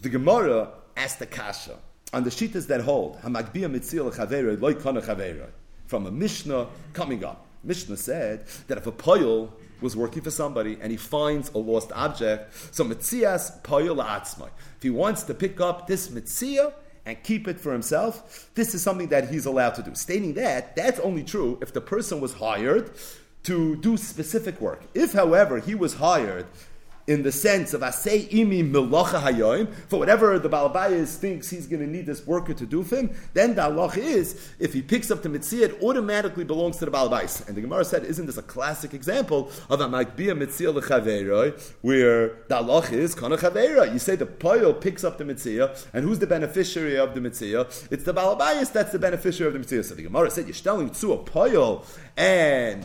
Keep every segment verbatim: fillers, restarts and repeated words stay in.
The Gemara asked the kasha on the shittas that hold Hamagbiya Mitzil Chaveroi Loi Kana Chaveroi from a Mishnah coming up. Mishnah said that if a poyel was working for somebody and he finds a lost object, so Mitzias Poyel La'atzmai. If he wants to pick up this Mitzia and keep it for himself, this is something that he's allowed to do. Stating that, that's only true if the person was hired to do specific work. If, however, he was hired in the sense of asay imi melacha hayoim, for whatever the Baal Bayis thinks he's going to need this worker to do for him, then the halacha is, if he picks up the mitzvah, it automatically belongs to the Baal Bayis. And the Gemara said, isn't this a classic example of a magbiya mitzvah lechaveroi, where the halacha is kana chavera? You say the poyel picks up the mitzvah, and who's the beneficiary of the mitzvah? It's the Baal Bayis that's the beneficiary of the mitzvah. So the Gemara said, you're telling to a poyel and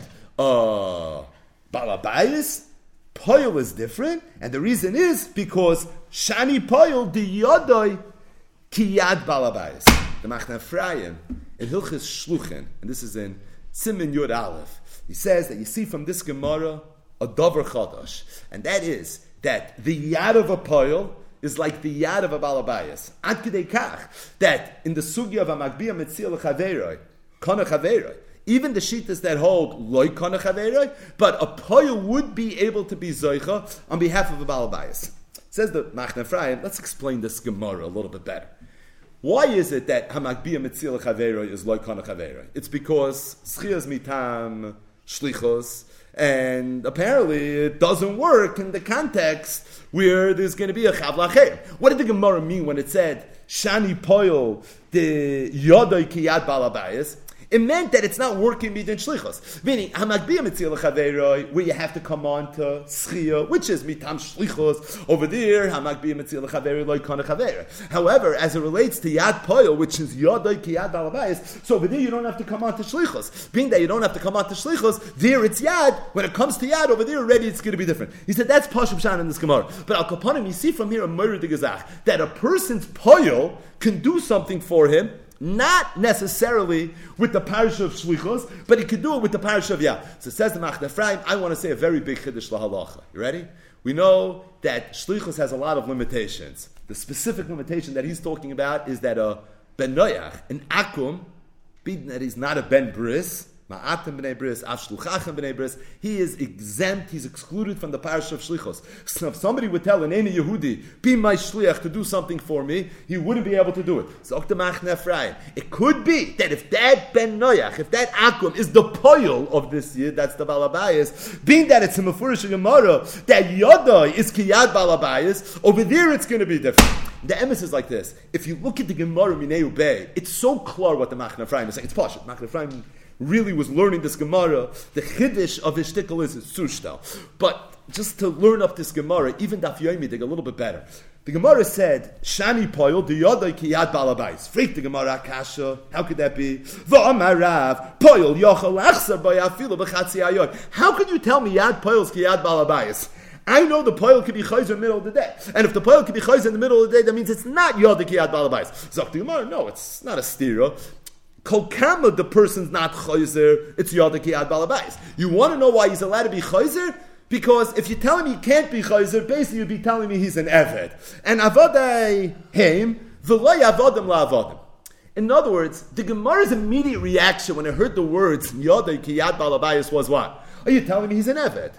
uh, Baal Bayis. Poyel is different, and the reason is because Shani Poyel di Yodoi ki Yad Balabayis. The Machna Ephraim in Hilchis Shluchin, and this is in Siman Yud Aleph, he says that you see from this Gemara a Dover Chadash, and that is that the Yad of a Poyel is like the Yad of a Balabayis. Ad Kidei Kach, that in the Sugya of a Magbiya Metzil Chaveroi, Kana Chaveroi, even the shittas that hold loy kana chaveroi, but a poyel would be able to be zoicha on behalf of a Baal Bayis. Says the Machna Ephraim, let's explain this Gemara a little bit better. Why is it that hamagbiya mitzil chaveroi is loy kana chaveroi? It's because schias mitam shlichos, and apparently it doesn't work in the context where there's going to be a chav lacher. What did the Gemara mean when it said shani poyel the yodoi ki yad Baal Bayis? It meant that it's not working midin shlichos. Meaning, hamagbiya mitzil chaveroi, where you have to come on to schia, which is mitam shlichos. Over there, hamagbiya mitzil chaveroi loy kana chaveroi. However, as it relates to yad poyel, which is yodoi ki yad Baal Bayis, so over there you don't have to come on to shlichos. Being that you don't have to come on to shlichos, there it's yad. When it comes to yad, over there already it's going to be different. He said that's pashup shan in this Gemara. But al kapanim, you see from here a murder de gezach that a person's poyel can do something for him. Not necessarily with the parasha of Shlichos, but he could do it with the parasha of Yah. So it says the Machna Ephraim, I want to say a very big chiddush lahalacha. You ready? We know that Shlichos has a lot of limitations. The specific limitation that he's talking about is that a ben noyach, an akum, being that he's not a ben bris, ma'atem b'nei bris, af shluchachem b'nei bris, he is exempt, he's excluded from the parasha of Shlichos. So if somebody would tell an Eini Yehudi, be my shliach to do something for me, he wouldn't be able to do it. So Okta Machna Ephraim, it could be that if that ben noyach, if that akum is the poyel of this year, that's the Baal Bayis, being that it's a mefurish Gemara, that yodai is kiyad Baal Bayis, over there it's going to be different. The emes is like this. If you look at the Gemara Minei Ubei, it's so clear what the Machna Ephraim is saying. It's posh. Machna Ephraim really was learning this Gemara. The chiddush of his shtickle is sushtel. But just to learn up this Gemara, even Daf Yomi dig a little bit better. The Gemara said, Shani poyel the yodai ki yad Baal Bayis. Freak the Gemara kasha. How could that be? V'amarav poyel yochel achsar bayafilu b'chatzi ayoy. How could you tell me yad poyel ki yad Baal Bayis? I know the poil could be chayzer in the middle of the day. And if the poil could be chayzer in the middle of the day, that means it's not yodai ki yad Baal Bayis. Zok the Gemara, no, it's not a stira. Kol kama the person's not chayzer, it's yodai ki yad Baal Bayis. You want to know why he's allowed to be chayzer? Because if you're telling me he can't be chayzer, basically you'd be telling me he's an eved. And avadai heim, v'lo yavodim la'avodim. In other words, the Gemara's immediate reaction when it heard the words yodai ki yad Baal Bayis was what? Are you telling me he's an eved?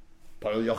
You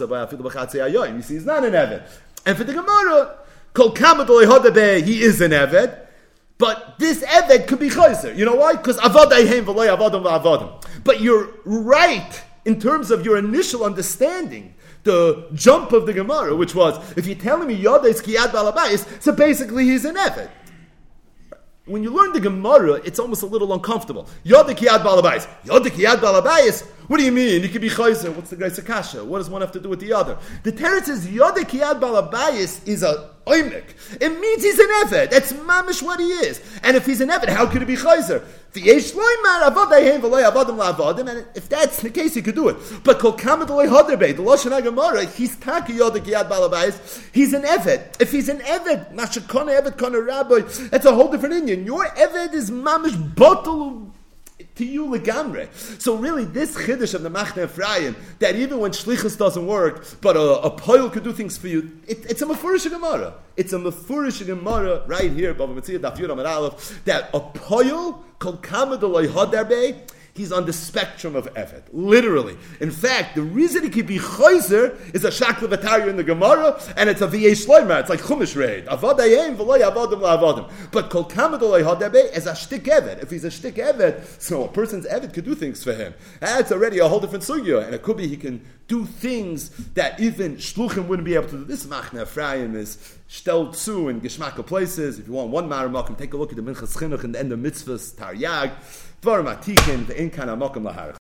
see, he's not an eved. And for the Gemara, kol kama he is an eved. But this eved could be chayzer. You know why? Because avadai heim v'lo yavodim la'avodim. But you're right in terms of your initial understanding, the jump of the Gemara, which was, if you're telling me Yoda is Kiyad Baal Bayis, so basically he's an Eved. When you learn the Gemara, it's almost a little uncomfortable. Yoda Kiyad Baal Bayis. Yoda Kiyad Baal Bayis? What do you mean? You could be Chayzer. What's the Grace Akasha? What does one have to do with the other? The Teretz says Yoda Kiyad Baal Bayis is a oimik. It means he's an Eved. That's mamish what he is. And if he's an Eved, how could he be Chayzer? And if that's the case, he could do it. But Kol Kamad Loi Hoderbe, the Lashon HaGemara, he's Taki Yoda Kiyad Baal Bayis. He's an Eved. If he's an Eved, Mashakona Eved Kona Rabbi, that's a whole different Indian. Your Eved is mamish bottle. to you legamre. So really, this chiddush of the Machne Ephraim, that even when shlichus doesn't work, but a, a poil could do things for you, it, it's a mefurish gemara. It's a mefurish gemara right here, Bava Metzia Daf Yud Amud Aleph, that a poil kol kama d'lo hadarbe. He's on the spectrum of Evet, literally. In fact, the reason he could be chayzer is a shakla v'tarya in the Gemara, and it's a v'yesh loimer. It's like chumash reid. Avadayim v'loy avodim la'avodim. But kol kamadolay hadabe is a shtik Evet. If he's a shtik Evet, so a person's Evet could do things for him. That's already a whole different sugya, and it could be he can do things that even shluchim wouldn't be able to do. This Machne Ephraim is shtel tzu in geschmacka places. If you want one maramokim, take a look at the Minchas Chinuch and the end of mitzvahs, Taryag. Dvarim atikin, the inkan amokim lahar.